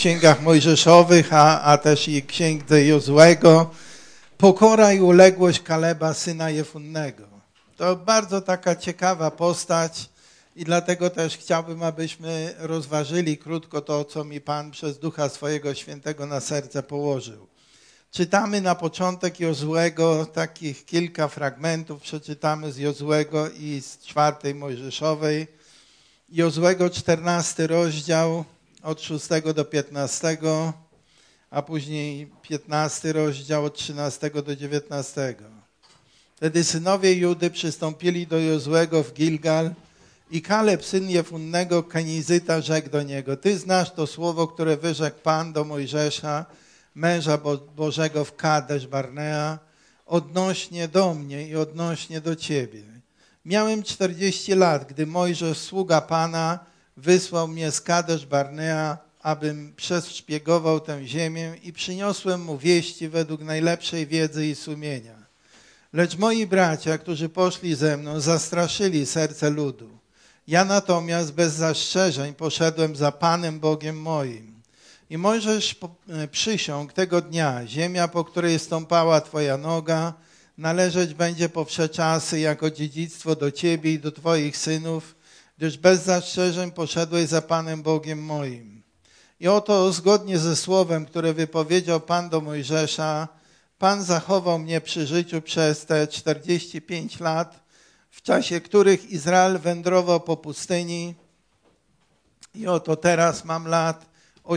księgach mojżeszowych, a też i księdze Jozuego, pokora i uległość Kaleba, syna Jefunnego. To bardzo taka ciekawa postać i dlatego też chciałbym, abyśmy rozważyli krótko to, co mi Pan przez Ducha swojego Świętego na serce położył. Czytamy na początek Jozuego, takich kilka fragmentów przeczytamy z Jozuego i z 4 Mojżeszowej. Jozuego 14 rozdział od 6 do 15, a później 15 rozdział od 13 do 19. Wtedy synowie Judy przystąpili do Jozuego w Gilgal i Kaleb, syn Jefunnego, Kenizyta, rzekł do niego: Ty znasz to słowo, które wyrzekł Pan do Mojżesza, męża Bożego w Kadesz Barnea, odnośnie do mnie i odnośnie do ciebie. Miałem 40 lat, gdy Mojżesz, sługa Pana, wysłał mnie z Kadesz Barnea, abym przeszpiegował tę ziemię i przyniosłem mu wieści według najlepszej wiedzy i sumienia. Lecz moi bracia, którzy poszli ze mną, zastraszyli serce ludu. Ja natomiast bez zastrzeżeń poszedłem za Panem Bogiem moim. I Mojżesz przysiągł tego dnia: ziemia, po której stąpała twoja noga, należeć będzie po wsze czasy jako dziedzictwo do ciebie i do twoich synów, gdyż bez zastrzeżeń poszedłeś za Panem Bogiem moim. I oto zgodnie ze słowem, które wypowiedział Pan do Mojżesza, Pan zachował mnie przy życiu przez te 45 lat, w czasie których Izrael wędrował po pustyni. I oto teraz mam lat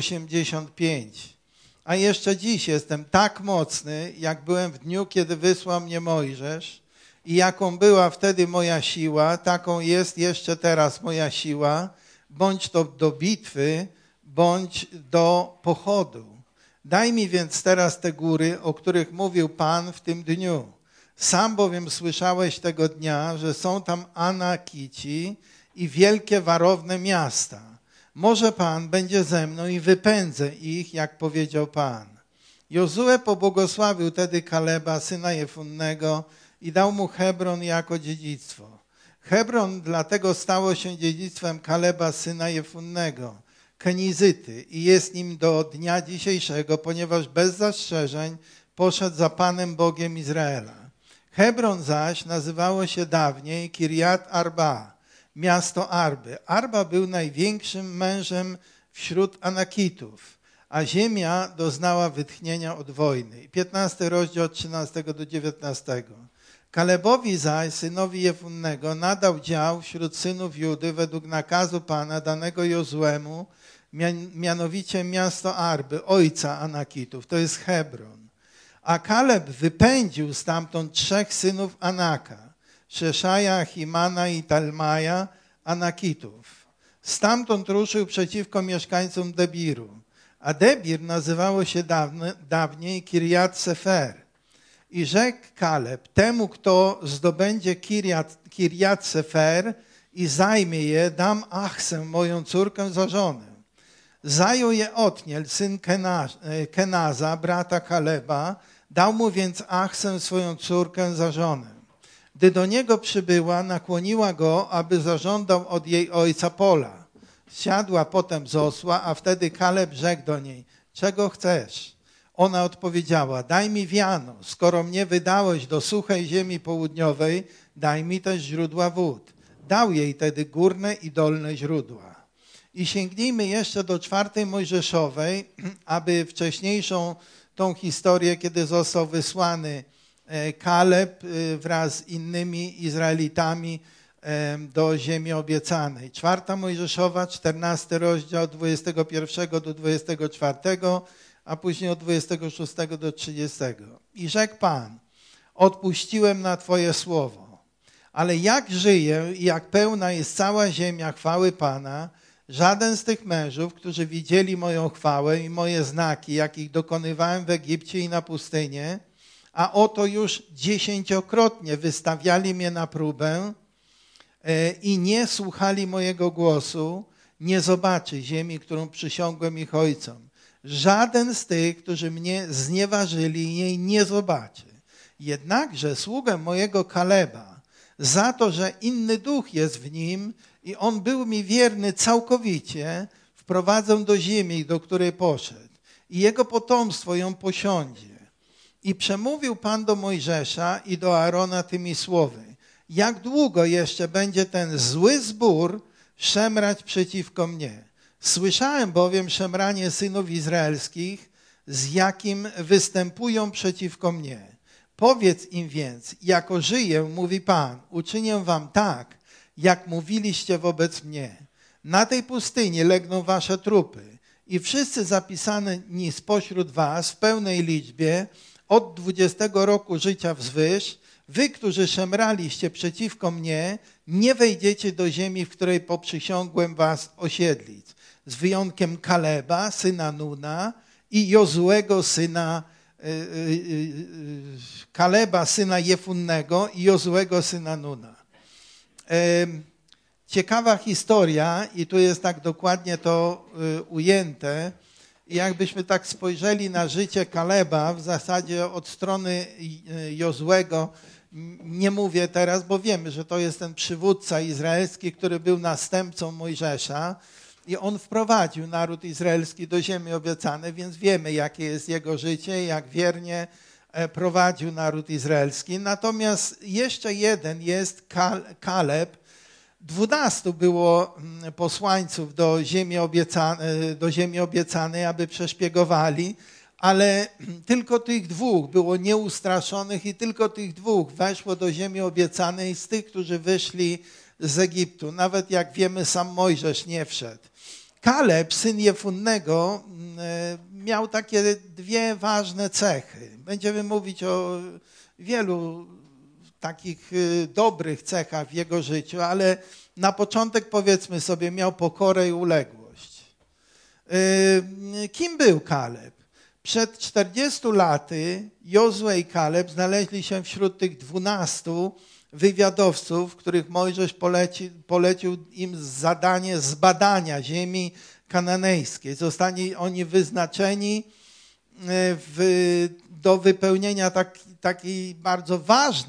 85. A jeszcze dziś jestem tak mocny, jak byłem w dniu, kiedy wysłał mnie Mojżesz, i jaką była wtedy moja siła, taką jest jeszcze teraz moja siła, bądź to do bitwy, bądź do pochodu. Daj mi więc teraz te góry, o których mówił Pan w tym dniu. Sam bowiem słyszałeś tego dnia, że są tam Anakici i wielkie warowne miasta. Może Pan będzie ze mną i wypędzę ich, jak powiedział Pan. Jozue pobłogosławił tedy Kaleba, syna Jefunnego, i dał mu Hebron jako dziedzictwo. Hebron dlatego stało się dziedzictwem Kaleba, syna Jefunnego, Kenizyty, i jest nim do dnia dzisiejszego, ponieważ bez zastrzeżeń poszedł za Panem Bogiem Izraela. Hebron zaś nazywało się dawniej Kirjat Arba, miasto Arby. Arba był największym mężem wśród Anakitów, a ziemia doznała wytchnienia od wojny. 15 rozdział od 13 do 19. Kalebowi zaś, synowi Jefunnego, nadał dział wśród synów Judy według nakazu Pana danego Jozuemu, mianowicie miasto Arby, ojca Anakitów, to jest Hebron. A Kaleb wypędził stamtąd 3 synów Anaka, Szeszaja, Achimana i Talmaja, Anakitów. Stamtąd ruszył przeciwko mieszkańcom Debiru. A Debir nazywało się dawniej Kirjat Sefer. I rzekł Kaleb temu, kto zdobędzie Kirjat Sefer i zajmie je, dam Achsę, moją córkę, za żonę. Zajął je Otniel, syn Kenaza, brata Kaleba, dał mu więc Achsę, swoją córkę, za żonę. Gdy do niego przybyła, nakłoniła go, aby zażądał od jej ojca pola. Zsiadła potem z osła, a wtedy Kaleb rzekł do niej: czego chcesz? Ona odpowiedziała: daj mi wiano, skoro mnie wydałeś do suchej ziemi południowej, daj mi też źródła wód. Dał jej tedy górne i dolne źródła. I sięgnijmy jeszcze do 4 Mojżeszowej, aby wcześniejszą tą historię, kiedy został wysłany Kaleb wraz z innymi Izraelitami do ziemi obiecanej. 4 Mojżeszowa, 14 rozdział od 21 do 24, a później od 26 do 30. I rzekł Pan: odpuściłem na Twoje słowo, ale jak żyję i jak pełna jest cała ziemia chwały Pana, żaden z tych mężów, którzy widzieli moją chwałę i moje znaki, jakich dokonywałem w Egipcie i na pustynię, a oto już 10-krotnie wystawiali mnie na próbę i nie słuchali mojego głosu, nie zobaczy ziemi, którą przysiągłem ich ojcom. Żaden z tych, którzy mnie znieważyli, jej nie zobaczy. Jednakże sługę mojego Kaleba, za to, że inny duch jest w nim i on był mi wierny całkowicie, w wprowadzę do ziemi, do której poszedł, i jego potomstwo ją posiądzie. I przemówił Pan do Mojżesza i do Aarona tymi słowy: jak długo jeszcze będzie ten zły zbór szemrać przeciwko mnie? Słyszałem bowiem szemranie synów izraelskich, z jakim występują przeciwko mnie. Powiedz im więc, jako żyję, mówi Pan, uczynię wam tak, jak mówiliście wobec mnie. Na tej pustyni legną wasze trupy i wszyscy zapisani spośród was w pełnej liczbie, od 20 roku życia wzwyż, wy, którzy szemraliście przeciwko mnie, nie wejdziecie do ziemi, w której poprzysiągłem was osiedlić, z wyjątkiem Kaleba, syna Nuna, i Jozuego, syna Kaleba, syna Jefunnego, i Jozuego, syna Nuna. Ciekawa historia i tu jest tak dokładnie to ujęte. Jakbyśmy tak spojrzeli na życie Kaleba, w zasadzie od strony Jozuego, nie mówię teraz, bo wiemy, że to jest ten przywódca izraelski, który był następcą Mojżesza i on wprowadził naród izraelski do ziemi obiecanej, więc wiemy, jakie jest jego życie, jak wiernie prowadził naród izraelski. Natomiast jeszcze jeden jest Kaleb. 12 było posłańców do ziemi obiecanej, aby przeszpiegowali, ale tylko tych 2 było nieustraszonych i tylko tych 2 weszło do ziemi obiecanej z tych, którzy wyszli z Egiptu. Nawet jak wiemy, sam Mojżesz nie wszedł. Kaleb, syn Jefunnego, miał takie 2 ważne cechy. Będziemy mówić o wielu takich dobrych cechach w jego życiu, ale na początek, powiedzmy sobie, miał pokorę i uległość. Kim był Kaleb? Przed 40 laty Jozue i Kaleb znaleźli się wśród tych 12 wywiadowców, których Mojżesz polecił im zadanie zbadania ziemi kananejskiej. Zostali oni wyznaczeni do wypełnienia takiej bardzo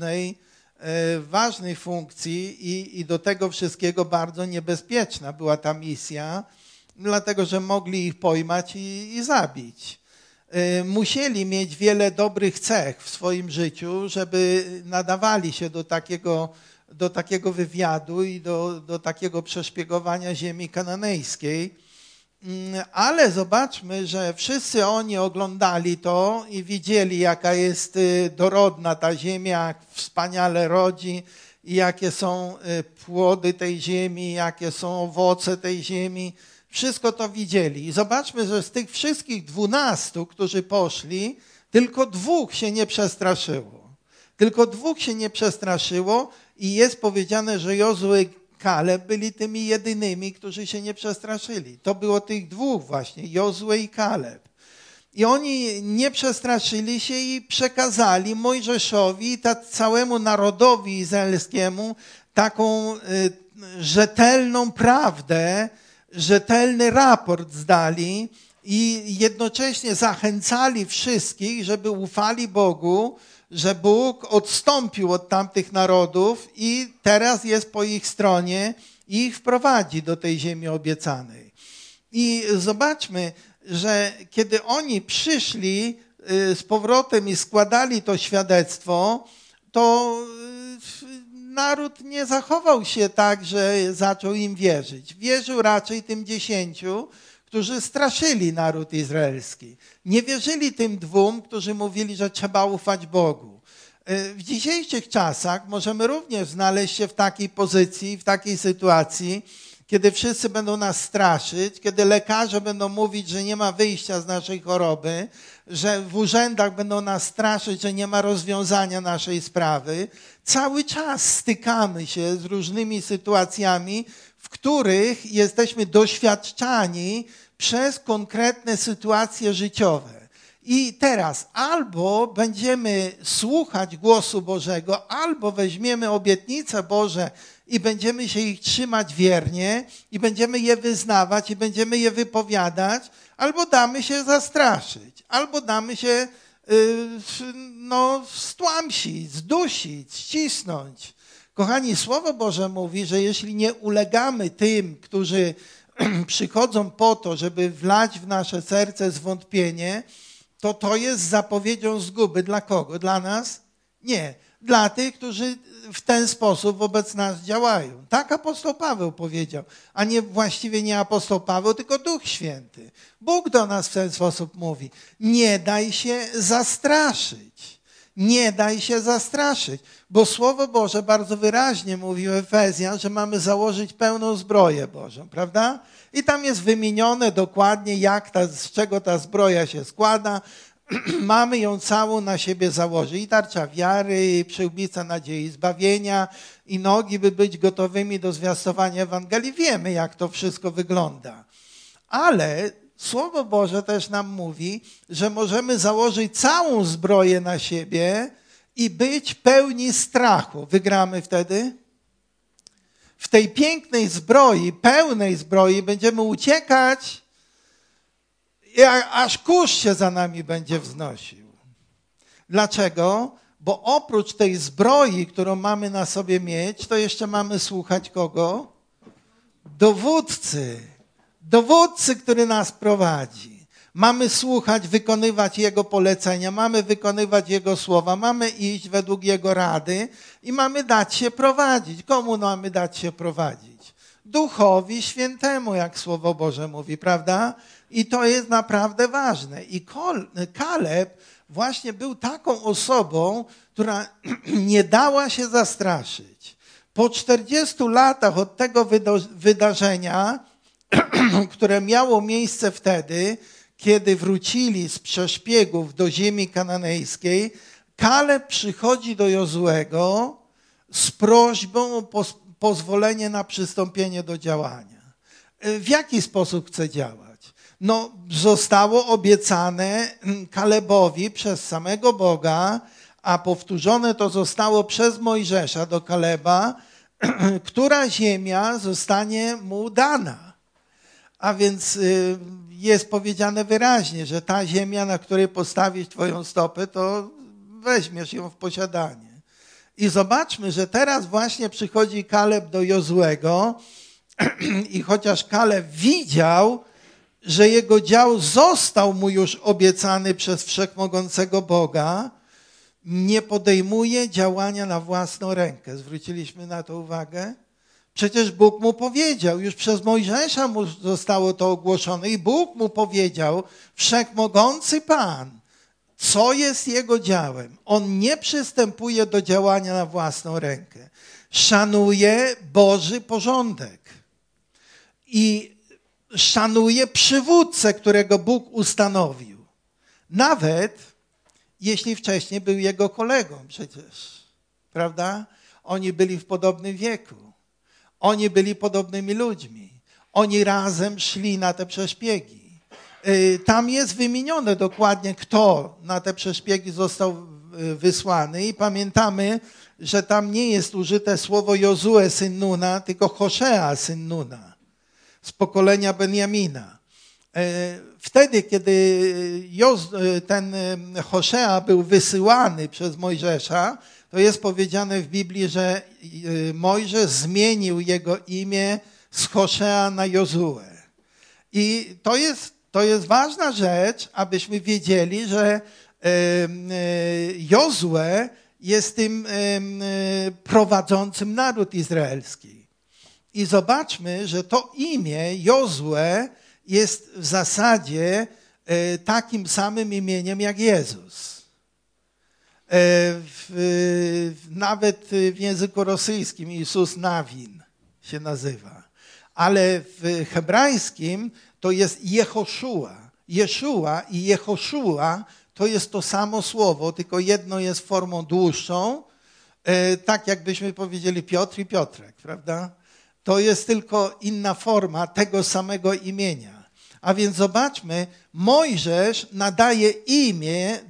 ważnej funkcji i do tego wszystkiego bardzo niebezpieczna była ta misja, dlatego że mogli ich pojmać i zabić. Musieli mieć wiele dobrych cech w swoim życiu, żeby nadawali się do takiego wywiadu i do takiego przeszpiegowania ziemi kananejskiej. Ale zobaczmy, że wszyscy oni oglądali to i widzieli, jaka jest dorodna ta ziemia, jak wspaniale rodzi i jakie są płody tej ziemi, jakie są owoce tej ziemi. Wszystko to widzieli. I zobaczmy, że z tych wszystkich 12, którzy poszli, tylko 2 się nie przestraszyło. Tylko 2 się nie przestraszyło i jest powiedziane, że Jozue i Kaleb byli tymi jedynymi, którzy się nie przestraszyli. To było tych 2 właśnie, Jozue i Kaleb. I oni nie przestraszyli się i przekazali Mojżeszowi i całemu narodowi izraelskiemu taką rzetelną prawdę, rzetelny raport zdali i jednocześnie zachęcali wszystkich, żeby ufali Bogu, że Bóg odstąpił od tamtych narodów i teraz jest po ich stronie i ich wprowadzi do tej ziemi obiecanej. I zobaczmy, że kiedy oni przyszli z powrotem i składali to świadectwo, to naród nie zachował się tak, że zaczął im wierzyć. Wierzył raczej tym 10, którzy straszyli naród izraelski. Nie wierzyli tym 2, którzy mówili, że trzeba ufać Bogu. W dzisiejszych czasach możemy również znaleźć się w takiej pozycji, w takiej sytuacji, kiedy wszyscy będą nas straszyć, kiedy lekarze będą mówić, że nie ma wyjścia z naszej choroby, że w urzędach będą nas straszyć, że nie ma rozwiązania naszej sprawy. Cały czas stykamy się z różnymi sytuacjami, w których jesteśmy doświadczani przez konkretne sytuacje życiowe. I teraz albo będziemy słuchać głosu Bożego, albo weźmiemy obietnice Boże i będziemy się ich trzymać wiernie i będziemy je wyznawać i będziemy je wypowiadać, albo damy się zastraszyć, albo damy się stłamsić, zdusić, ścisnąć. Kochani, Słowo Boże mówi, że jeśli nie ulegamy tym, którzy przychodzą po to, żeby wlać w nasze serce zwątpienie, to jest zapowiedzią zguby. Dla kogo? Dla nas? Nie. Dla tych, którzy w ten sposób wobec nas działają. Tak apostoł Paweł powiedział, a nie właściwie nie apostoł Paweł, tylko Duch Święty. Bóg do nas w ten sposób mówi. Nie daj się zastraszyć. Nie daj się zastraszyć, bo Słowo Boże bardzo wyraźnie mówi w Efezjan, że mamy założyć pełną zbroję Bożą, prawda? I tam jest wymienione dokładnie, z czego ta zbroja się składa. Mamy ją całą na siebie założyć. I tarcza wiary, i przyłbica nadziei zbawienia, i nogi, by być gotowymi do zwiastowania Ewangelii. Wiemy, jak to wszystko wygląda. Ale Słowo Boże też nam mówi, że możemy założyć całą zbroję na siebie i być pełni strachu. Wygramy wtedy? W tej pięknej zbroi, pełnej zbroi będziemy uciekać, aż kurz się za nami będzie wznosił. Dlaczego? Bo oprócz tej zbroi, którą mamy na sobie mieć, to jeszcze mamy słuchać kogo? Dowódcy. Dowódcy, który nas prowadzi. Mamy słuchać, wykonywać Jego polecenia, mamy wykonywać Jego słowa, mamy iść według Jego rady i mamy dać się prowadzić. Komu mamy dać się prowadzić? Duchowi Świętemu, jak Słowo Boże mówi, prawda? I to jest naprawdę ważne. I Kaleb właśnie był taką osobą, która nie dała się zastraszyć. Po 40 latach od tego wydarzenia, które miało miejsce wtedy, kiedy wrócili z przeszpiegów do ziemi kananejskiej, Kaleb przychodzi do Jozuego z prośbą o pozwolenie na przystąpienie do działania. W jaki sposób chce działać? No, zostało obiecane Kalebowi przez samego Boga, a powtórzone to zostało przez Mojżesza do Kaleba, która ziemia zostanie mu dana. A więc jest powiedziane wyraźnie, że ta ziemia, na której postawisz twoją stopę, to weźmiesz ją w posiadanie. I zobaczmy, że teraz właśnie przychodzi Kaleb do Jozuego i chociaż Kaleb widział, że jego dział został mu już obiecany przez Wszechmogącego Boga, nie podejmuje działania na własną rękę. Zwróciliśmy na to uwagę? Przecież Bóg mu powiedział, już przez Mojżesza mu zostało to ogłoszone i Bóg mu powiedział, Wszechmogący Pan, co jest jego działem. On nie przystępuje do działania na własną rękę. Szanuje Boży porządek i szanuje przywódcę, którego Bóg ustanowił. Nawet jeśli wcześniej był jego kolegą przecież, prawda? Oni byli w podobnym wieku. Oni byli podobnymi ludźmi. Oni razem szli na te przeszpiegi. Tam jest wymienione dokładnie, kto na te przeszpiegi został wysłany i pamiętamy, że tam nie jest użyte słowo Jozue syn Nuna, tylko Hoszea syn Nuna z pokolenia Benjamina. Wtedy, kiedy ten Hoszea był wysyłany przez Mojżesza, to jest powiedziane w Biblii, że Mojżesz zmienił jego imię z Hoszea na Jozue. I to jest ważna rzecz, abyśmy wiedzieli, że Jozue jest tym prowadzącym naród izraelski. I zobaczmy, że to imię Jozue jest w zasadzie takim samym imieniem jak Jezus. Nawet w języku rosyjskim Jezus Nawin się nazywa. Ale w hebrajskim to jest Jehoszua. Jeszua i Jehoszua to jest to samo słowo, tylko jedno jest formą dłuższą, tak jakbyśmy powiedzieli Piotr i Piotrek, prawda? To jest tylko inna forma tego samego imienia. A więc zobaczmy, Mojżesz nadaje imię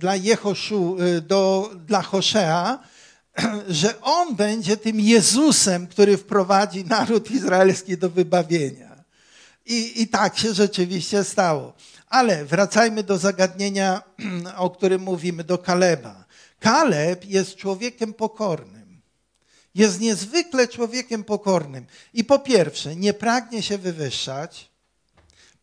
dla Hoszea, że on będzie tym Jezusem, który wprowadzi naród izraelski do wybawienia. I tak się rzeczywiście stało. Ale wracajmy do zagadnienia, o którym mówimy, do Kaleba. Kaleb jest człowiekiem pokornym. Jest niezwykle człowiekiem pokornym. I po pierwsze, nie pragnie się wywyższać.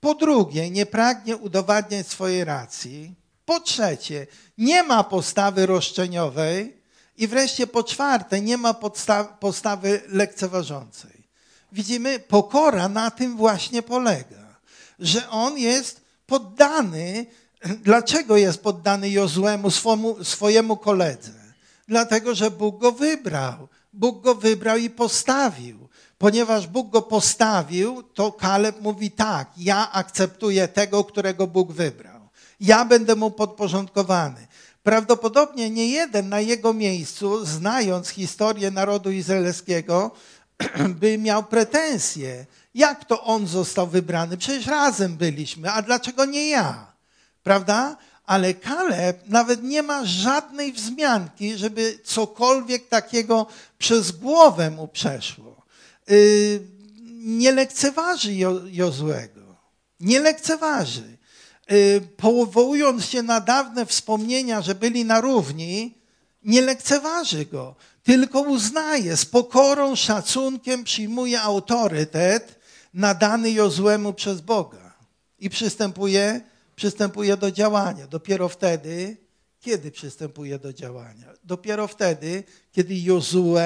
Po drugie, nie pragnie udowadniać swojej racji. Po trzecie, nie ma postawy roszczeniowej. I wreszcie po czwarte, nie ma postawy lekceważącej. Widzimy, pokora na tym właśnie polega, że on jest poddany. Dlaczego jest poddany Jozuemu, swojemu koledze? Dlatego, że Bóg go wybrał. Bóg go wybrał i postawił. Ponieważ Bóg go postawił, to Kaleb mówi tak, ja akceptuję tego, którego Bóg wybrał. Ja będę mu podporządkowany. Prawdopodobnie nie jeden na jego miejscu, znając historię narodu izraelskiego, by miał pretensje. Jak to on został wybrany? Przecież razem byliśmy, a dlaczego nie ja? Prawda? Ale Kaleb nawet nie ma żadnej wzmianki, żeby cokolwiek takiego przez głowę mu przeszło. Nie lekceważy Jozuego. Nie lekceważy. Powołując się na dawne wspomnienia, że byli na równi, nie lekceważy go, tylko uznaje, z pokorą, szacunkiem przyjmuje autorytet nadany Jozuemu przez Boga i przystępuje do działania. Dopiero wtedy, kiedy przystępuje do działania? Dopiero wtedy, kiedy Jozue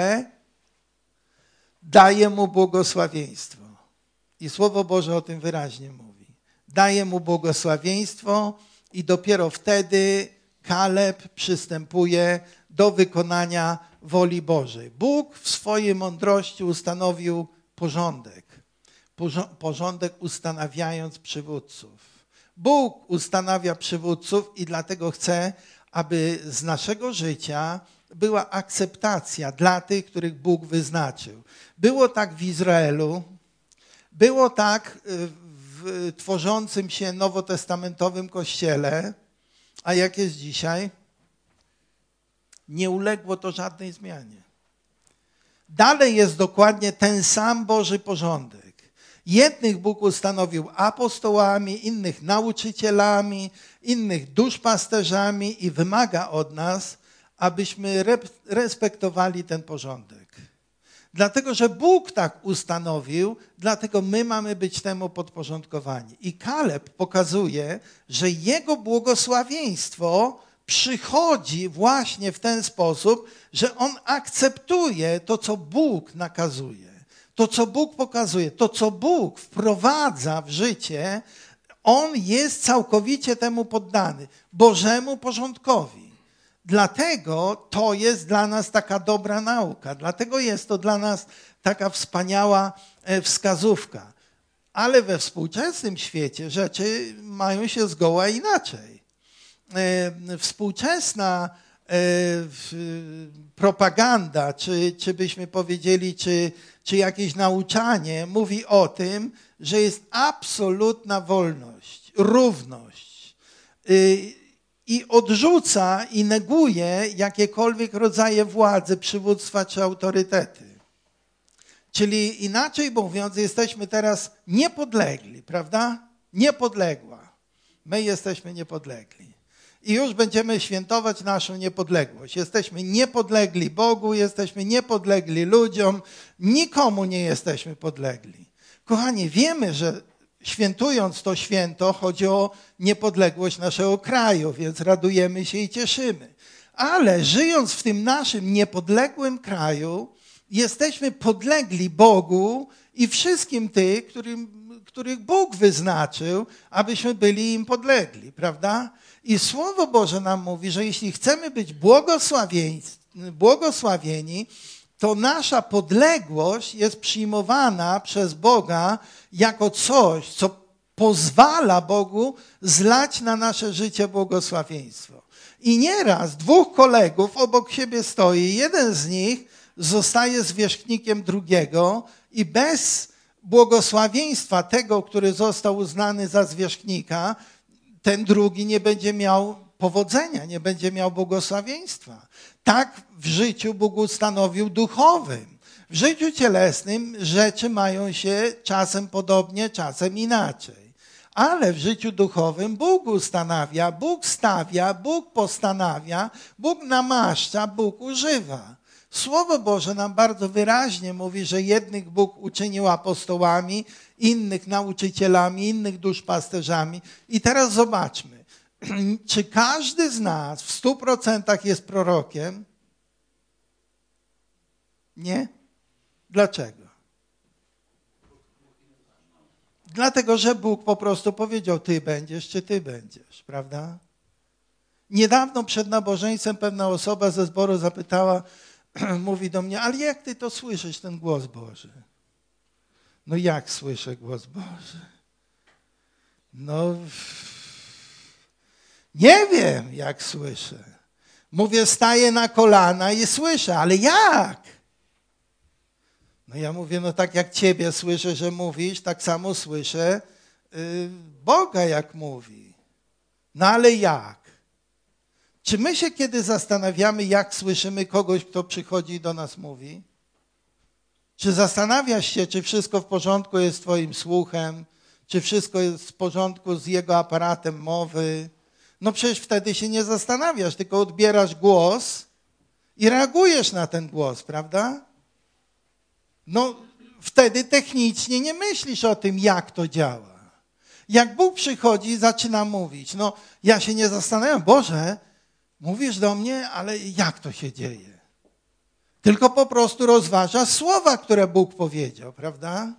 daje mu błogosławieństwo. I Słowo Boże o tym wyraźnie mówi. Daje mu błogosławieństwo i dopiero wtedy Kaleb przystępuje do wykonania woli Bożej. Bóg w swojej mądrości ustanowił porządek. Porządek ustanawiając przywódców. Bóg ustanawia przywódców i dlatego chce, aby z naszego życia była akceptacja dla tych, których Bóg wyznaczył. Było tak w Izraelu, było tak w tworzącym się nowotestamentowym Kościele, a jak jest dzisiaj? Nie uległo to żadnej zmianie. Dalej jest dokładnie ten sam Boży porządek. Jednych Bóg ustanowił apostołami, innych nauczycielami, innych duszpasterzami i wymaga od nas, abyśmy respektowali ten porządek. Dlatego, że Bóg tak ustanowił, dlatego my mamy być temu podporządkowani. I Kaleb pokazuje, że jego błogosławieństwo przychodzi właśnie w ten sposób, że on akceptuje to, co Bóg nakazuje. To, co Bóg pokazuje, to, co Bóg wprowadza w życie, on jest całkowicie temu poddany, Bożemu porządkowi. Dlatego to jest dla nas taka dobra nauka, dlatego jest to dla nas taka wspaniała wskazówka. Ale we współczesnym świecie rzeczy mają się zgoła inaczej. Współczesna propaganda, czy byśmy powiedzieli, czy jakieś nauczanie mówi o tym, że jest absolutna wolność, równość i odrzuca i neguje jakiekolwiek rodzaje władzy, przywództwa czy autorytety. Czyli inaczej mówiąc, jesteśmy teraz niepodlegli, prawda? Niepodległa. My jesteśmy niepodlegli. I już będziemy świętować naszą niepodległość. Jesteśmy niepodlegli Bogu, jesteśmy niepodlegli ludziom, nikomu nie jesteśmy podlegli. Kochani, wiemy, że świętując to święto, chodzi o niepodległość naszego kraju, więc radujemy się i cieszymy. Ale żyjąc w tym naszym niepodległym kraju, jesteśmy podlegli Bogu i wszystkim tym, których Bóg wyznaczył, abyśmy byli im podlegli, prawda? I Słowo Boże nam mówi, że jeśli chcemy być błogosławieni, to nasza podległość jest przyjmowana przez Boga jako coś, co pozwala Bogu zlać na nasze życie błogosławieństwo. I nieraz dwóch kolegów obok siebie stoi, jeden z nich zostaje zwierzchnikiem drugiego i bez błogosławieństwa tego, który został uznany za zwierzchnika, ten drugi nie będzie miał powodzenia, nie będzie miał błogosławieństwa. Tak w życiu Bóg ustanowił duchowym. W życiu cielesnym rzeczy mają się czasem podobnie, czasem inaczej. Ale w życiu duchowym Bóg ustanawia, Bóg stawia, Bóg postanawia, Bóg namaszcza, Bóg używa. Słowo Boże nam bardzo wyraźnie mówi, że jednych Bóg uczynił apostołami, innych nauczycielami, innych duszpasterzami. I teraz zobaczmy, czy każdy z nas w 100% jest prorokiem? Nie? Dlaczego? Dlatego, że Bóg po prostu powiedział, ty będziesz, czy ty będziesz, prawda? Niedawno przed nabożeństwem pewna osoba ze zboru zapytała, mówi do mnie, ale jak ty to słyszysz, ten głos Boży? No jak słyszę głos Boży? No, nie wiem, jak słyszę. Mówię, staję na kolana i słyszę, ale jak? No ja mówię, no tak jak ciebie słyszę, że mówisz, tak samo słyszę Boga, jak mówi. No ale jak? Czy my się kiedy zastanawiamy, jak słyszymy kogoś, kto przychodzi i do nas mówi? Czy zastanawiasz się, czy wszystko w porządku jest z twoim słuchem? Czy wszystko jest w porządku z jego aparatem mowy? No przecież wtedy się nie zastanawiasz, tylko odbierasz głos i reagujesz na ten głos, prawda? No wtedy technicznie nie myślisz o tym, jak to działa. Jak Bóg przychodzi i zaczyna mówić, no ja się nie zastanawiam, Boże, mówisz do mnie, ale jak to się dzieje? Tylko po prostu rozważasz słowa, które Bóg powiedział, prawda?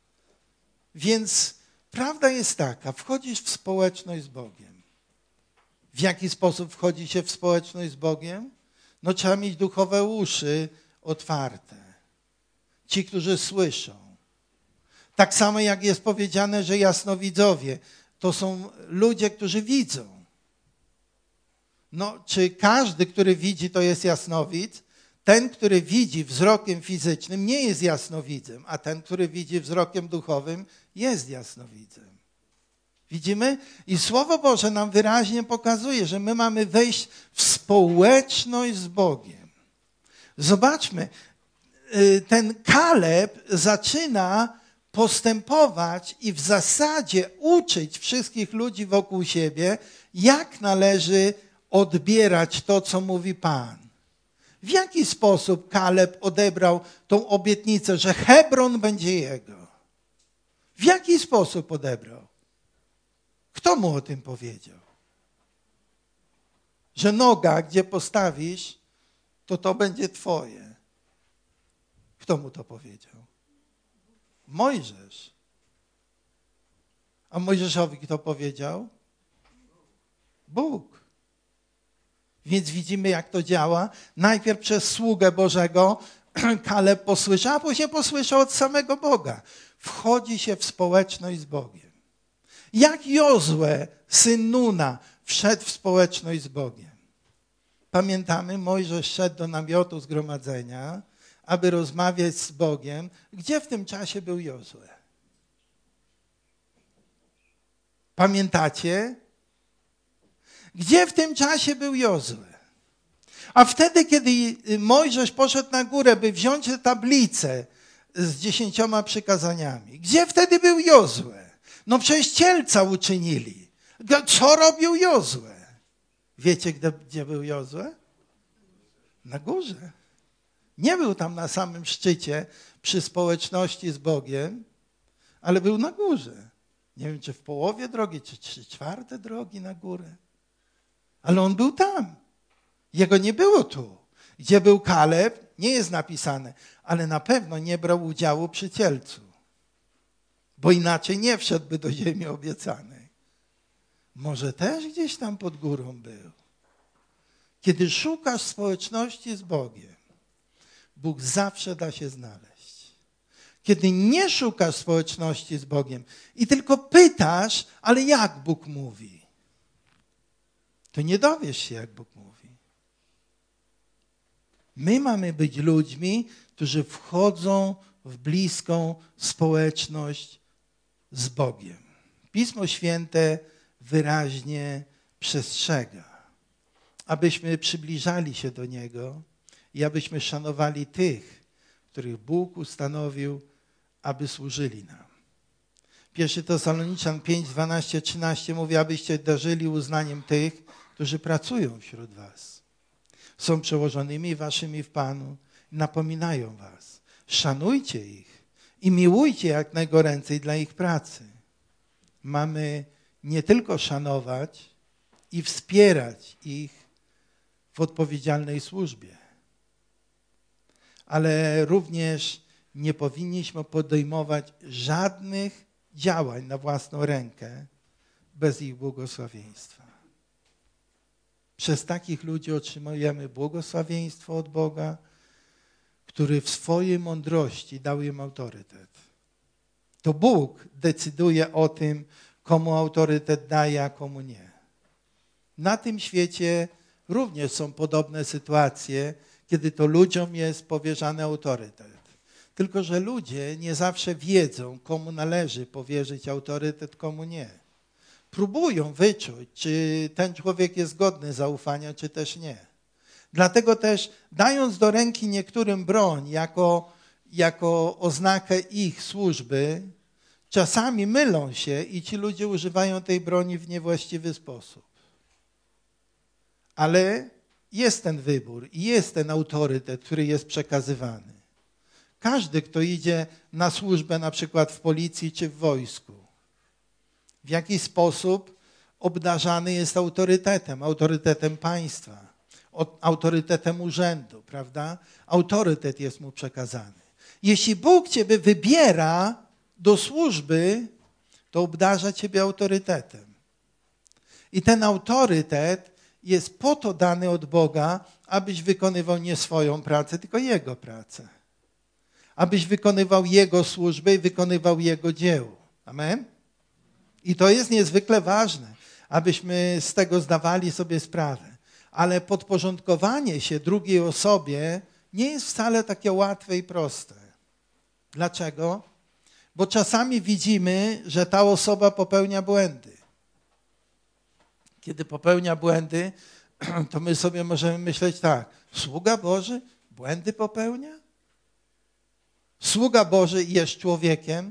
Więc prawda jest taka, wchodzisz w społeczność z Bogiem. W jaki sposób wchodzi się w społeczność z Bogiem? No trzeba mieć duchowe uszy otwarte. Ci, którzy słyszą. Tak samo jak jest powiedziane, że jasnowidzowie to są ludzie, którzy widzą. No, czy każdy, który widzi, to jest jasnowidz? Ten, który widzi wzrokiem fizycznym, nie jest jasnowidzem, a ten, który widzi wzrokiem duchowym, jest jasnowidzem. Widzimy? I Słowo Boże nam wyraźnie pokazuje, że my mamy wejść w społeczność z Bogiem. Zobaczmy, ten Kaleb zaczyna postępować i w zasadzie uczyć wszystkich ludzi wokół siebie, jak należy odbierać to, co mówi Pan. W jaki sposób Kaleb odebrał tą obietnicę, że Hebron będzie jego? W jaki sposób odebrał? Kto mu o tym powiedział? Że noga, gdzie postawisz, to będzie twoje. Kto mu to powiedział? Mojżesz. A Mojżeszowi kto powiedział? Bóg. Więc widzimy, jak to działa. Najpierw przez sługę Bożego Kaleb posłyszał, a później posłyszał od samego Boga. Wchodzi się w społeczność z Bogiem. Jak Jozue, syn Nuna, wszedł w społeczność z Bogiem. Pamiętamy, Mojżesz szedł do namiotu zgromadzenia, aby rozmawiać z Bogiem. Gdzie w tym czasie był Jozue? Pamiętacie? Gdzie w tym czasie był Jozue? A wtedy, kiedy Mojżesz poszedł na górę, by wziąć tę tablicę z 10 przykazaniami, gdzie wtedy był Jozue? No przecież cielca uczynili. Co robił Jozue? Wiecie, gdzie był Jozue? Na górze. Nie był tam na samym szczycie przy społeczności z Bogiem, ale był na górze. Nie wiem, czy w połowie drogi, czy 3/4 drogi na górę. Ale on był tam. Jego nie było tu. Gdzie był Kaleb, nie jest napisane, ale na pewno nie brał udziału przy cielcu. Bo inaczej nie wszedłby do ziemi obiecanej. Może też gdzieś tam pod górą był. Kiedy szukasz społeczności z Bogiem, Bóg zawsze da się znaleźć. Kiedy nie szukasz społeczności z Bogiem i tylko pytasz, ale jak Bóg mówi, to nie dowiesz się, jak Bóg mówi. My mamy być ludźmi, którzy wchodzą w bliską społeczność z Bogiem. Pismo Święte wyraźnie przestrzega, abyśmy przybliżali się do Niego i abyśmy szanowali tych, których Bóg ustanowił, aby służyli nam. 1 Tesaloniczan 5, 12, 13 mówi, abyście darzyli uznaniem tych, którzy pracują wśród was. Są przełożonymi waszymi w Panu napominają was. Szanujcie ich i miłujcie jak najgoręcej dla ich pracy. Mamy nie tylko szanować i wspierać ich w odpowiedzialnej służbie, ale również nie powinniśmy podejmować żadnych działań na własną rękę bez ich błogosławieństwa. Przez takich ludzi otrzymujemy błogosławieństwo od Boga, który w swojej mądrości dał im autorytet. To Bóg decyduje o tym, komu autorytet daje, a komu nie. Na tym świecie również są podobne sytuacje, kiedy to ludziom jest powierzany autorytet. Tylko że ludzie nie zawsze wiedzą, komu należy powierzyć autorytet, komu nie. Próbują wyczuć, czy ten człowiek jest godny zaufania, czy też nie. Dlatego też, dając do ręki niektórym broń jako oznakę ich służby, czasami mylą się i ci ludzie używają tej broni w niewłaściwy sposób. Ale jest ten wybór i jest ten autorytet, który jest przekazywany. Każdy, kto idzie na służbę na przykład w policji czy w wojsku, w jakiś sposób obdarzany jest autorytetem państwa, autorytetem urzędu, prawda? Autorytet jest mu przekazany. Jeśli Bóg ciebie wybiera do służby, to obdarza ciebie autorytetem. I ten autorytet jest po to dany od Boga, abyś wykonywał nie swoją pracę, tylko Jego pracę. Abyś wykonywał Jego służbę i wykonywał Jego dzieło. Amen? I to jest niezwykle ważne, abyśmy z tego zdawali sobie sprawę. Ale podporządkowanie się drugiej osobie nie jest wcale takie łatwe i proste. Dlaczego? Bo czasami widzimy, że ta osoba popełnia błędy. Kiedy popełnia błędy, to my sobie możemy myśleć tak, sługa Boży błędy popełnia? Sługa Boży jest człowiekiem?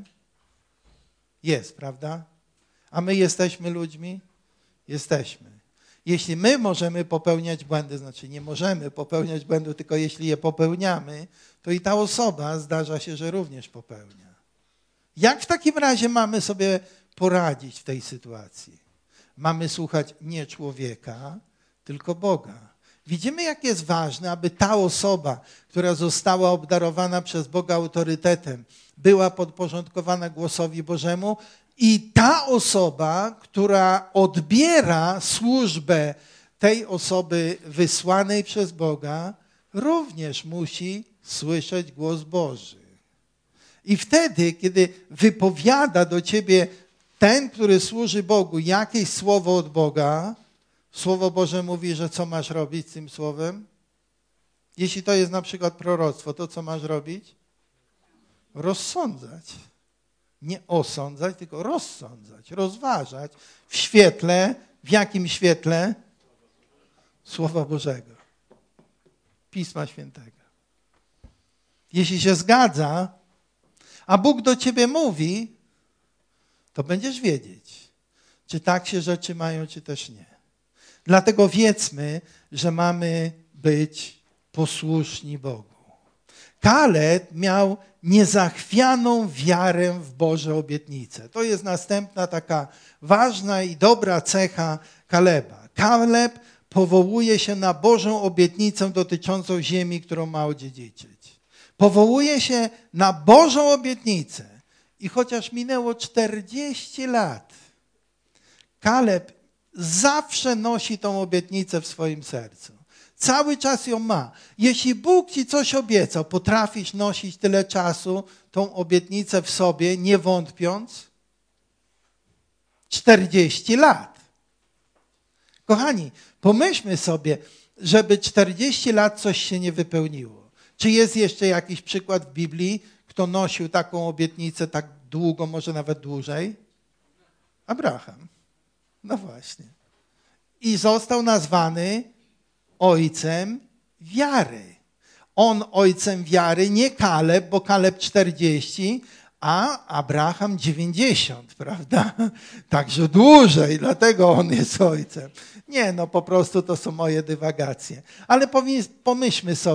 Jest, prawda? A my jesteśmy ludźmi? Jesteśmy. Jeśli my możemy popełniać błędy, znaczy nie możemy popełniać błędu, tylko jeśli je popełniamy, to i ta osoba zdarza się, że również popełnia. Jak w takim razie mamy sobie poradzić w tej sytuacji? Mamy słuchać nie człowieka, tylko Boga. Widzimy, jak jest ważne, aby ta osoba, która została obdarowana przez Boga autorytetem, była podporządkowana głosowi Bożemu i ta osoba, która odbiera służbę tej osoby wysłanej przez Boga, również musi słyszeć głos Boży. I wtedy, kiedy wypowiada do ciebie ten, który służy Bogu, jakieś słowo od Boga, Słowo Boże mówi, że co masz robić z tym słowem? Jeśli to jest na przykład proroctwo, to co masz robić? Rozsądzać. Nie osądzać, tylko rozsądzać, rozważać w świetle, w jakim świetle? Słowa Bożego. Pisma Świętego. Jeśli się zgadza, a Bóg do ciebie mówi, to będziesz wiedzieć, czy tak się rzeczy mają, czy też nie. Dlatego wiedzmy, że mamy być posłuszni Bogu. Kaleb miał niezachwianą wiarę w Boże obietnice. To jest następna taka ważna i dobra cecha Kaleba. Kaleb powołuje się na Bożą obietnicę dotyczącą ziemi, którą ma odziedziczyć. Powołuje się na Bożą obietnicę. I chociaż minęło 40 lat, Kaleb zawsze nosi tą obietnicę w swoim sercu. Cały czas ją ma. Jeśli Bóg ci coś obiecał, potrafisz nosić tyle czasu tą obietnicę w sobie, nie wątpiąc? 40 lat. Kochani, pomyślmy sobie, żeby 40 lat coś się nie wypełniło. Czy jest jeszcze jakiś przykład w Biblii, kto nosił taką obietnicę tak długo, może nawet dłużej? Abraham. No właśnie. I został nazwany ojcem wiary. On ojcem wiary, nie Kaleb, bo Kaleb 40, a Abraham 90, prawda? Także dłużej, dlatego on jest ojcem. Nie, no po prostu to są moje dywagacje. Ale pomyślmy sobie,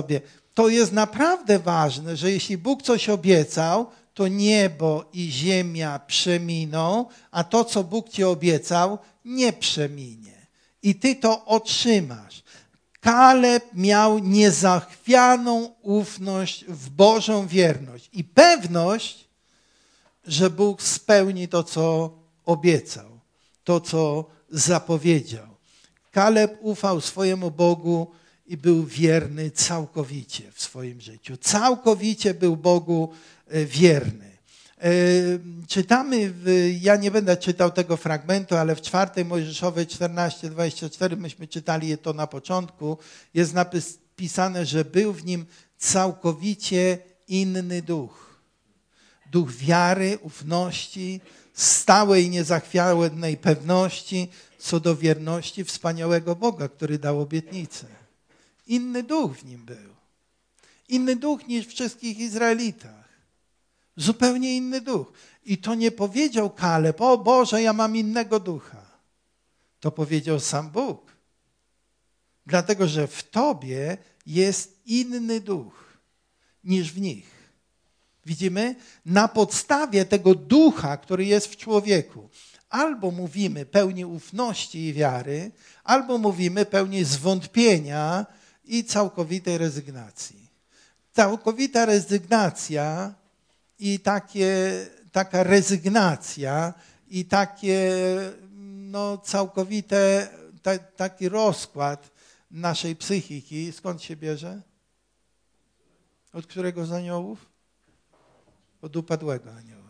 to jest naprawdę ważne, że jeśli Bóg coś obiecał, to niebo i ziemia przeminą, a to, co Bóg ci obiecał, nie przeminie. I ty to otrzymasz. Kaleb miał niezachwianą ufność w Bożą wierność i pewność, że Bóg spełni to, co obiecał, to, co zapowiedział. Kaleb ufał swojemu Bogu i był wierny całkowicie w swoim życiu. Całkowicie był Bogu wierny. Czytamy, ja nie będę czytał tego fragmentu, ale w 4 Mojżeszowej 14:24, myśmy czytali to na początku, jest napisane, że był w nim całkowicie inny duch. Duch wiary, ufności, stałej, niezachwianej pewności co do wierności wspaniałego Boga, który dał obietnicę. Inny duch w nim był. Inny duch niż wszystkich Izraelitach. Zupełnie inny duch. I to nie powiedział Kaleb, o Boże, ja mam innego ducha. To powiedział sam Bóg. Dlatego, że w tobie jest inny duch niż w nich. Widzimy? Na podstawie tego ducha, który jest w człowieku, albo mówimy pełni ufności i wiary, albo mówimy pełni zwątpienia i całkowitej rezygnacji. Całkowita rezygnacja i taka rezygnacja i takie całkowite, taki rozkład naszej psychiki, skąd się bierze? Od którego z aniołów? Od upadłego anioła.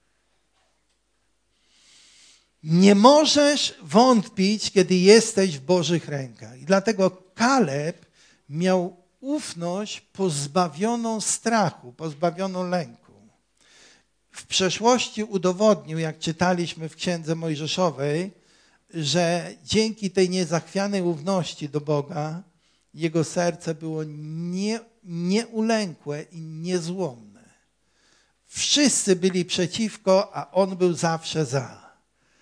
Nie możesz wątpić, kiedy jesteś w Bożych rękach. I dlatego Kaleb miał ufność pozbawioną strachu, pozbawioną lęku. W przeszłości udowodnił, jak czytaliśmy w Księdze Mojżeszowej, że dzięki tej niezachwianej ufności do Boga jego serce było nieulękłe i niezłomne. Wszyscy byli przeciwko, a on był zawsze za.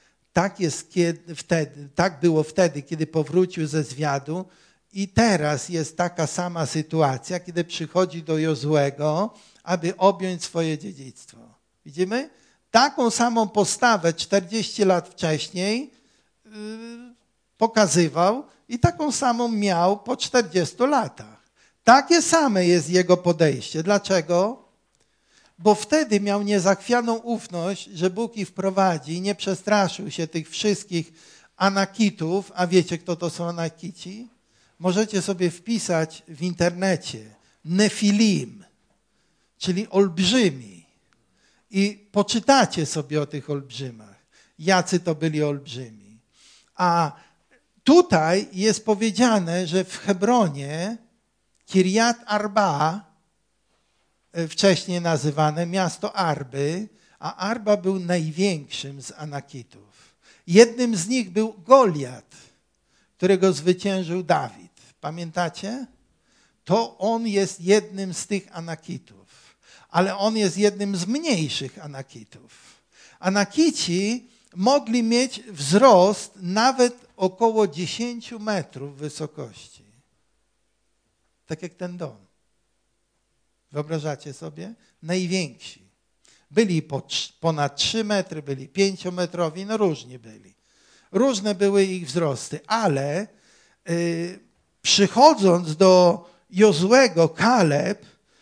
Tak było wtedy, kiedy powrócił ze zwiadu i teraz jest taka sama sytuacja, kiedy przychodzi do Jozłego, aby objąć swoje dziedzictwo. Widzimy? Taką samą postawę 40 lat wcześniej pokazywał i taką samą miał po 40 latach. Takie same jest jego podejście. Dlaczego? Bo wtedy miał niezachwianą ufność, że Bóg ich wprowadzi i nie przestraszył się tych wszystkich Anakitów. A wiecie, kto to są Anakici? Możecie sobie wpisać w internecie Nefilim, czyli olbrzymi. I poczytacie sobie o tych olbrzymach, jacy to byli olbrzymi. A tutaj jest powiedziane, że w Hebronie Kirjat Arba, wcześniej nazywane miasto Arby, a Arba był największym z Anakitów. Jednym z nich był Goliat, którego zwyciężył Dawid. Pamiętacie? To on jest jednym z tych Anakitów, ale on jest jednym z mniejszych Anakitów. Anakici mogli mieć wzrost nawet około 10 metrów wysokości. Tak jak ten dom. Wyobrażacie sobie? Najwięksi. Byli ponad 3 metry, byli 5-metrowi, różni byli. Różne były ich wzrosty, ale przychodząc do Jozłego, Kaleb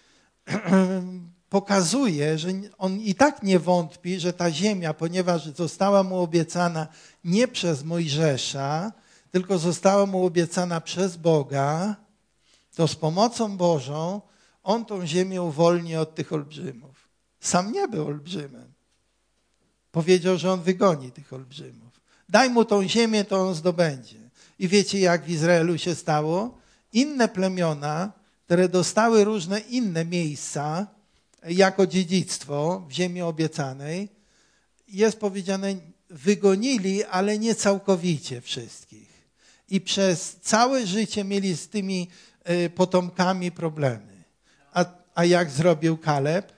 pokazuje, że on i tak nie wątpi, że ta ziemia, ponieważ została mu obiecana nie przez Mojżesza, tylko została mu obiecana przez Boga, to z pomocą Bożą on tą ziemię uwolni od tych olbrzymów. Sam nie był olbrzymem. Powiedział, że on wygoni tych olbrzymów. Daj mu tą ziemię, to on zdobędzie. I wiecie, jak w Izraelu się stało? Inne plemiona, które dostały różne inne miejsca jako dziedzictwo w ziemi obiecanej, jest powiedziane, wygonili, ale nie całkowicie wszystkich. I przez całe życie mieli z tymi potomkami problemy. A jak zrobił Kaleb?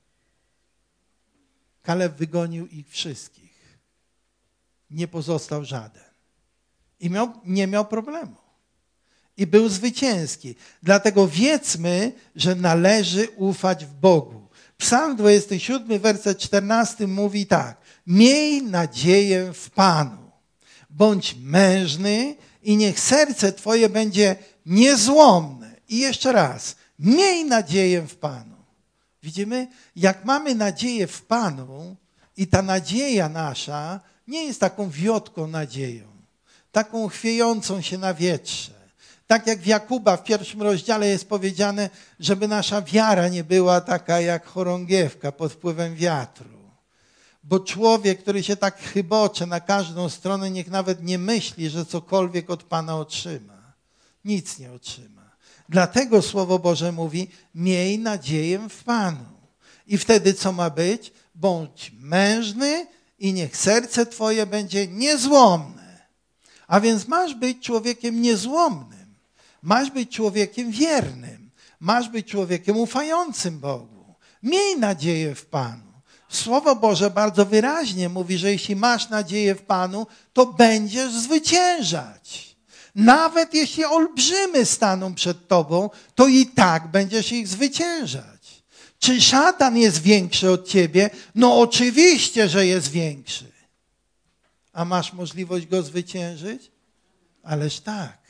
Kaleb wygonił ich wszystkich. Nie pozostał żaden. I nie miał problemu. i był zwycięski. Dlatego wiedzmy, że należy ufać w Bogu. Psalm 27, werset 14 mówi tak. Miej nadzieję w Panu. Bądź mężny i niech serce twoje będzie niezłomne. I jeszcze raz. Miej nadzieję w Panu. Widzimy, jak mamy nadzieję w Panu i ta nadzieja nasza nie jest taką wiotką nadzieją, taką chwiejącą się na wietrze. Tak jak w Jakuba w 1 rozdziale jest powiedziane, żeby nasza wiara nie była taka jak chorągiewka pod wpływem wiatru. Bo człowiek, który się tak chybocze na każdą stronę, niech nawet nie myśli, że cokolwiek od Pana otrzyma. Nic nie otrzyma. Dlatego Słowo Boże mówi, miej nadzieję w Panu. I wtedy co ma być? Bądź mężny i niech serce twoje będzie niezłomne. A więc masz być człowiekiem niezłomnym. Masz być człowiekiem wiernym. Masz być człowiekiem ufającym Bogu. Miej nadzieję w Panu. Słowo Boże bardzo wyraźnie mówi, że jeśli masz nadzieję w Panu, to będziesz zwyciężać. Nawet jeśli olbrzymy staną przed tobą, to i tak będziesz ich zwyciężać. Czy szatan jest większy od ciebie? No oczywiście, że jest większy. A masz możliwość go zwyciężyć? Ależ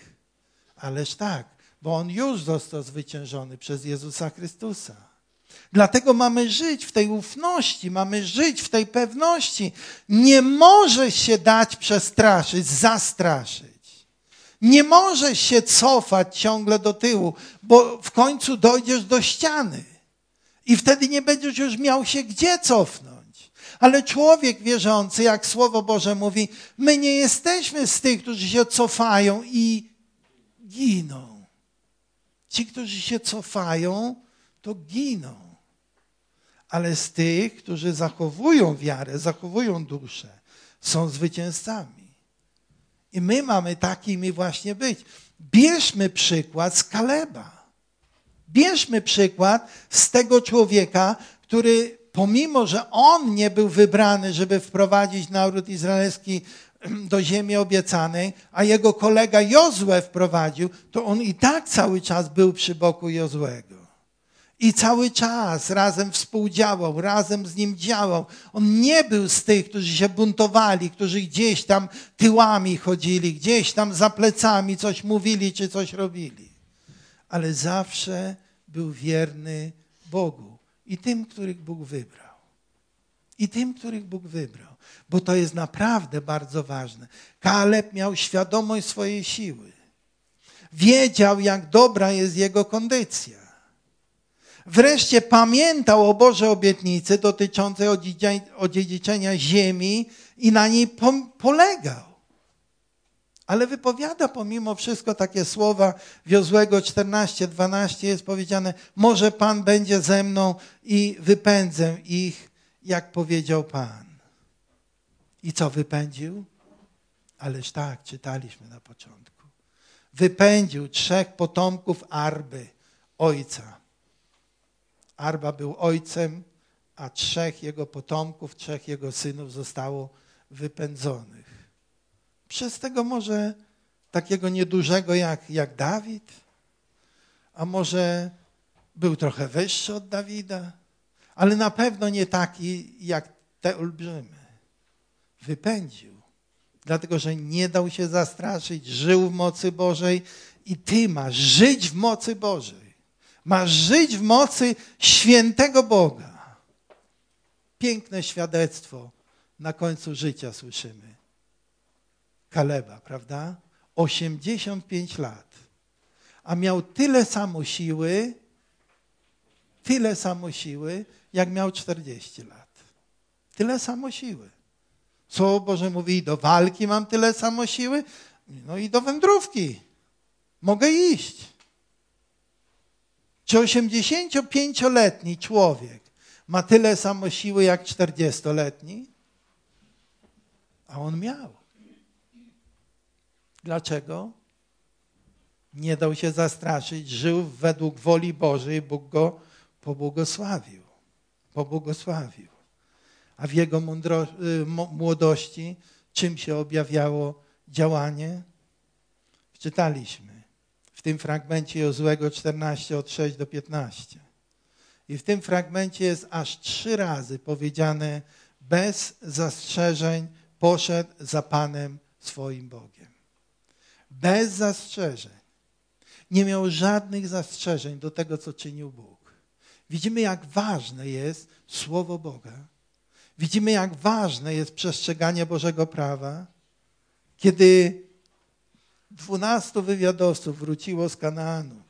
tak, bo on już został zwyciężony przez Jezusa Chrystusa. Dlatego mamy żyć w tej ufności, mamy żyć w tej pewności. Nie możesz się dać przestraszyć, zastraszyć. Nie możesz się cofać ciągle do tyłu, bo w końcu dojdziesz do ściany i wtedy nie będziesz już miał się gdzie cofnąć. Ale człowiek wierzący, jak Słowo Boże mówi, my nie jesteśmy z tych, którzy się cofają i giną. Ci, którzy się cofają, to giną. Ale z tych, którzy zachowują wiarę, zachowują duszę, są zwycięzcami. I my mamy takimi właśnie być. Bierzmy przykład z Kaleba. Bierzmy przykład z tego człowieka, który pomimo, że on nie był wybrany, żeby wprowadzić naród izraelski do ziemi obiecanej, a jego kolega Jozue wprowadził, to on i tak cały czas był przy boku Jozłego. I cały czas razem współdziałał, razem z nim działał. On nie był z tych, którzy się buntowali, którzy gdzieś tam tyłami chodzili, gdzieś tam za plecami coś mówili czy coś robili. Ale zawsze był wierny Bogu i tym, których Bóg wybrał. I tym, których Bóg wybrał. Bo to jest naprawdę bardzo ważne. Kaleb miał świadomość swojej siły. Wiedział, jak dobra jest jego kondycja. Wreszcie pamiętał o Bożej obietnicy dotyczącej odziedziczenia ziemi i na niej polegał. Ale wypowiada pomimo wszystko takie słowa w Jozłego 14:12 jest powiedziane, może Pan będzie ze mną i wypędzę ich, jak powiedział Pan. I co wypędził? Ależ tak, czytaliśmy na początku. Wypędził 3 potomków Arby, ojca. Arba był ojcem, a 3 jego potomków, 3 jego synów zostało wypędzonych. Przez tego może takiego niedużego jak Dawid, a może był trochę wyższy od Dawida, ale na pewno nie taki jak te olbrzymy. Wypędził, dlatego że nie dał się zastraszyć, żył w mocy Bożej i ty masz żyć w mocy Bożej. Masz żyć w mocy świętego Boga. Piękne świadectwo na końcu życia słyszymy. Kaleba, prawda? 85 lat. A miał tyle samo siły, jak miał 40 lat. Tyle samo siły. Słowo Boże mówi, i do walki mam tyle samo siły, no i do wędrówki. Mogę iść. Czy 85-letni człowiek ma tyle samo siły jak 40-letni? A on miał. Dlaczego? Nie dał się zastraszyć, żył według woli Bożej, Bóg go pobłogosławił. A w jego młodości czym się objawiało działanie? Czytaliśmy. w tym fragmencie Jozuego 14 od 6 do 15. I w tym fragmencie jest aż 3 razy powiedziane: bez zastrzeżeń poszedł za Panem swoim Bogiem. Bez zastrzeżeń. Nie miał żadnych zastrzeżeń do tego, co czynił Bóg. Widzimy, jak ważne jest Słowo Boga. Widzimy, jak ważne jest przestrzeganie Bożego prawa. Kiedy 12 wywiadowców wróciło z Kanaanu,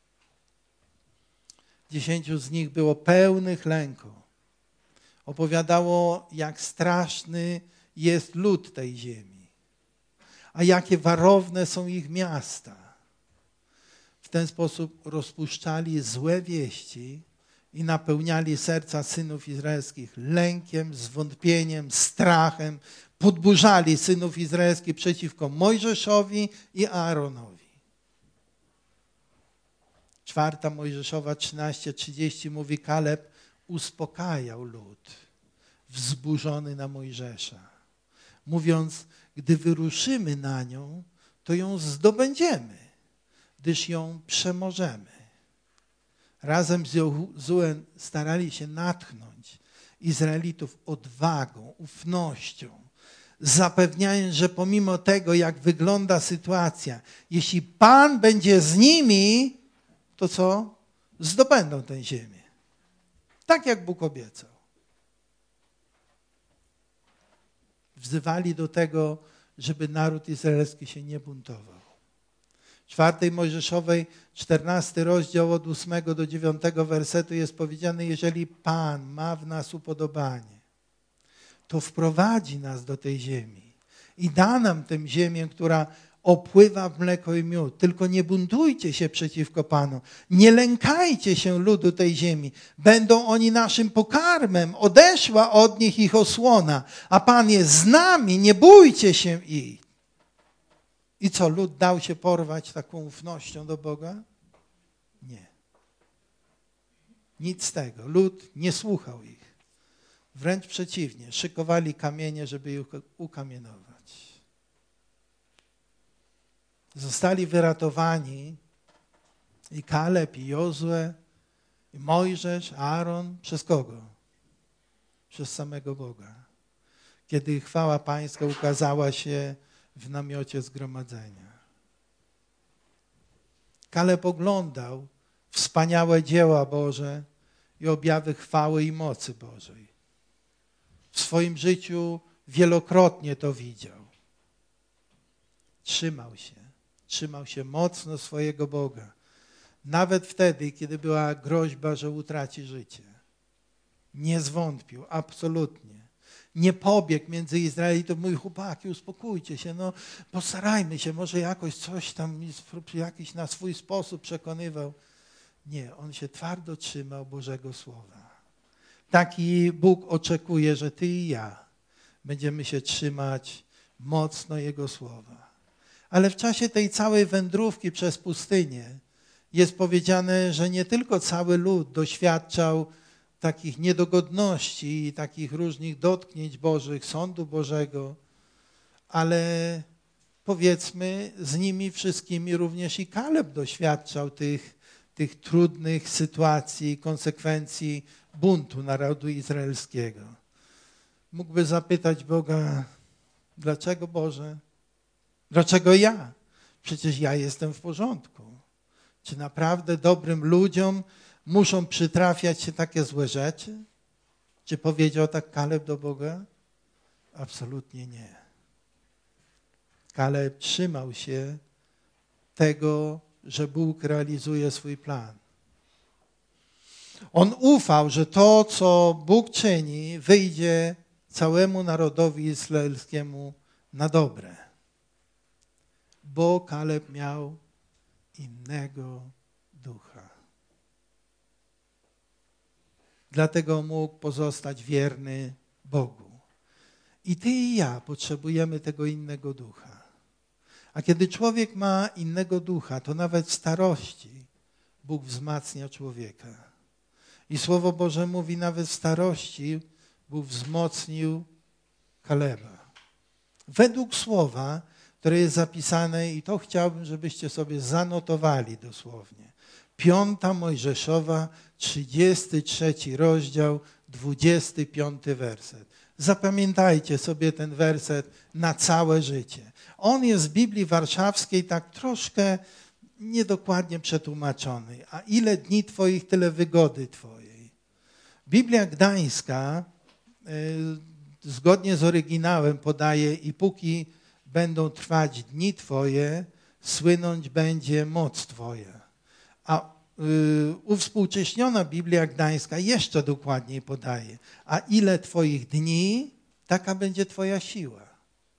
10 z nich było pełnych lęku. Opowiadało, jak straszny jest lud tej ziemi, a jakie warowne są ich miasta. W ten sposób rozpuszczali złe wieści i napełniali serca synów izraelskich lękiem, zwątpieniem, strachem. Podburzali synów izraelskich przeciwko Mojżeszowi i Aaronowi. 4 Mojżeszowa 13:30 mówi: Kaleb uspokajał lud, wzburzony na Mojżesza, mówiąc: gdy wyruszymy na nią, to ją zdobędziemy, gdyż ją przemożemy. Razem z Jozułem starali się natchnąć Izraelitów odwagą, ufnością, zapewniając, że pomimo tego, jak wygląda sytuacja, jeśli Pan będzie z nimi, to co? Zdobędą tę ziemię. Tak jak Bóg obiecał. Wzywali do tego, żeby naród izraelski się nie buntował. 4 Mojżeszowej, 14 rozdział od 8 do 9 wersetu jest powiedziane: jeżeli Pan ma w nas upodobanie, to wprowadzi nas do tej ziemi i da nam tę ziemię, która opływa w mleko i miód. Tylko nie buntujcie się przeciwko Panu. Nie lękajcie się ludu tej ziemi. Będą oni naszym pokarmem. Odeszła od nich ich osłona. A Pan jest z nami. Nie bójcie się ich. I co, lud dał się porwać taką ufnością do Boga? Nie. Nic z tego. Lud nie słuchał ich. Wręcz przeciwnie. Szykowali kamienie, żeby ich ukamienować. Zostali wyratowani i Kaleb, i Jozue, i Mojżesz, Aaron. Przez kogo? Przez samego Boga. Kiedy chwała Pańska ukazała się w namiocie zgromadzenia. Kaleb oglądał wspaniałe dzieła Boże i objawy chwały i mocy Bożej. W swoim życiu wielokrotnie to widział. Trzymał się mocno swojego Boga. Nawet wtedy, kiedy była groźba, że utraci życie. Nie zwątpił, absolutnie. Nie pobiegł między Izraelitów, mówi: chłopaki, uspokójcie się, no postarajmy się, może jakoś coś tam, jakiś na swój sposób przekonywał. Nie, on się twardo trzymał Bożego Słowa. Taki Bóg oczekuje, że ty i ja będziemy się trzymać mocno Jego Słowa. Ale w czasie tej całej wędrówki przez pustynię jest powiedziane, że nie tylko cały lud doświadczał takich niedogodności i takich różnych dotknięć Bożych, sądu Bożego, ale powiedzmy z nimi wszystkimi również i Kaleb doświadczał tych trudnych sytuacji, konsekwencji buntu narodu izraelskiego. Mógłby zapytać Boga: dlaczego, Boże? Dlaczego ja? Przecież ja jestem w porządku. Czy naprawdę dobrym ludziom muszą przytrafiać się takie złe rzeczy? Czy powiedział tak Kaleb do Boga? Absolutnie nie. Kaleb trzymał się tego, że Bóg realizuje swój plan. On ufał, że to, co Bóg czyni, wyjdzie całemu narodowi izraelskiemu na dobre. Bo Kaleb miał innego ducha. Dlatego mógł pozostać wierny Bogu. I ty i ja potrzebujemy tego innego ducha. A kiedy człowiek ma innego ducha, to nawet w starości Bóg wzmacnia człowieka. I Słowo Boże mówi, nawet w starości Bóg wzmocnił Kaleba. Według Słowa które jest zapisane i to chciałbym, żebyście sobie zanotowali dosłownie. 5 Mojżeszowa, 33 rozdział, 25 werset. Zapamiętajcie sobie ten werset na całe życie. On jest w Biblii Warszawskiej tak troszkę niedokładnie przetłumaczony. A ile dni Twoich, tyle wygody Twojej. Biblia Gdańska zgodnie z oryginałem podaje i póki będą trwać dni Twoje, słynąć będzie moc Twoja. A uwspółcześniona Biblia Gdańska jeszcze dokładniej podaje. A ile Twoich dni, taka będzie Twoja siła.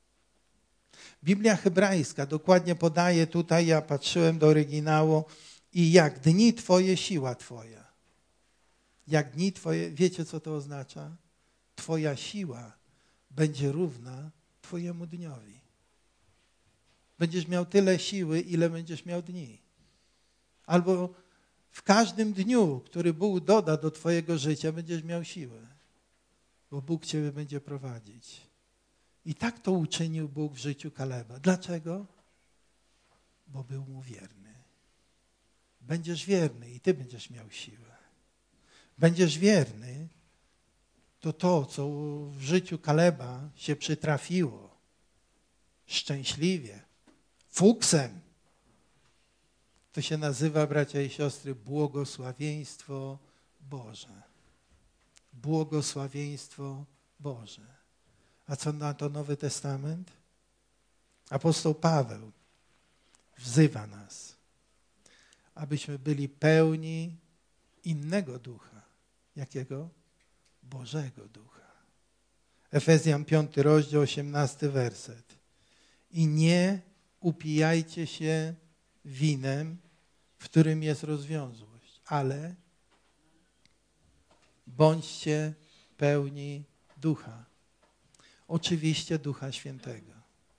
Biblia hebrajska dokładnie podaje tutaj, ja patrzyłem do oryginału, i jak dni Twoje, siła Twoja. Jak dni Twoje, wiecie co to oznacza? Twoja siła będzie równa Twojemu dniowi. Będziesz miał tyle siły, ile będziesz miał dni. Albo w każdym dniu, który Bóg doda do Twojego życia, będziesz miał siłę. Bo Bóg Ciebie będzie prowadzić. I tak to uczynił Bóg w życiu Kaleba. Dlaczego? Bo był mu wierny. Będziesz wierny i Ty będziesz miał siłę. Będziesz wierny, to, co w życiu Kaleba się przytrafiło, szczęśliwie, fuksem, to się nazywa, bracia i siostry, błogosławieństwo Boże. Błogosławieństwo Boże. A co na to Nowy Testament? Apostoł Paweł wzywa nas, abyśmy byli pełni innego ducha. Jakiego? Bożego ducha. Efezjan 5 rozdział, 18 werset. I nie upijajcie się winem, w którym jest rozwiązłość, ale bądźcie pełni ducha. Oczywiście Ducha Świętego.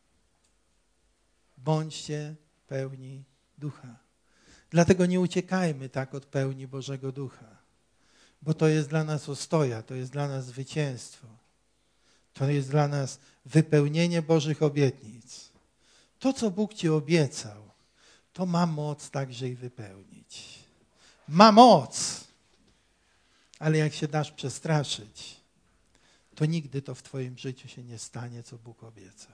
Bądźcie pełni ducha. Dlatego nie uciekajmy tak od pełni Bożego Ducha, bo to jest dla nas ostoja, to jest dla nas zwycięstwo. To jest dla nas wypełnienie Bożych obietnic. To, co Bóg Ci obiecał, to ma moc także i wypełnić. Ma moc, ale jak się dasz przestraszyć, to nigdy to w Twoim życiu się nie stanie, co Bóg obiecał.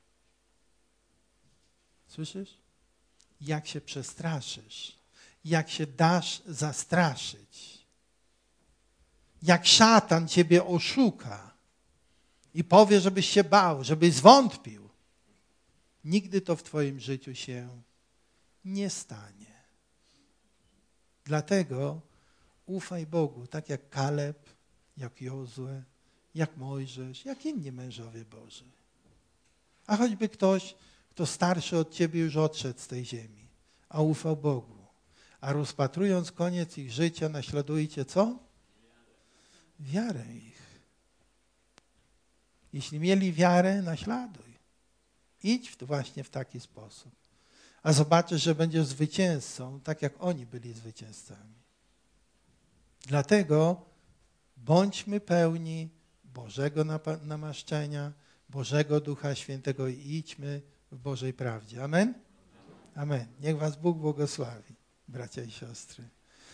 Słyszysz? Jak się przestraszysz, jak się dasz zastraszyć, jak szatan Ciebie oszuka i powie, żebyś się bał, żebyś zwątpił, nigdy to w Twoim życiu się nie stanie. Dlatego ufaj Bogu, tak jak Kaleb, jak Jozue, jak Mojżesz, jak inni mężowie Boży. A choćby ktoś, kto starszy od Ciebie już odszedł z tej ziemi, a ufał Bogu. A rozpatrując koniec ich życia, naśladujcie co? Wiarę ich. Jeśli mieli wiarę, naśladuj. Idź właśnie w taki sposób. A zobaczysz, że będziesz zwycięzcą, tak jak oni byli zwycięzcami. Dlatego bądźmy pełni Bożego namaszczenia, Bożego Ducha Świętego i idźmy w Bożej prawdzie. Amen? Amen. Niech was Bóg błogosławi, bracia i siostry.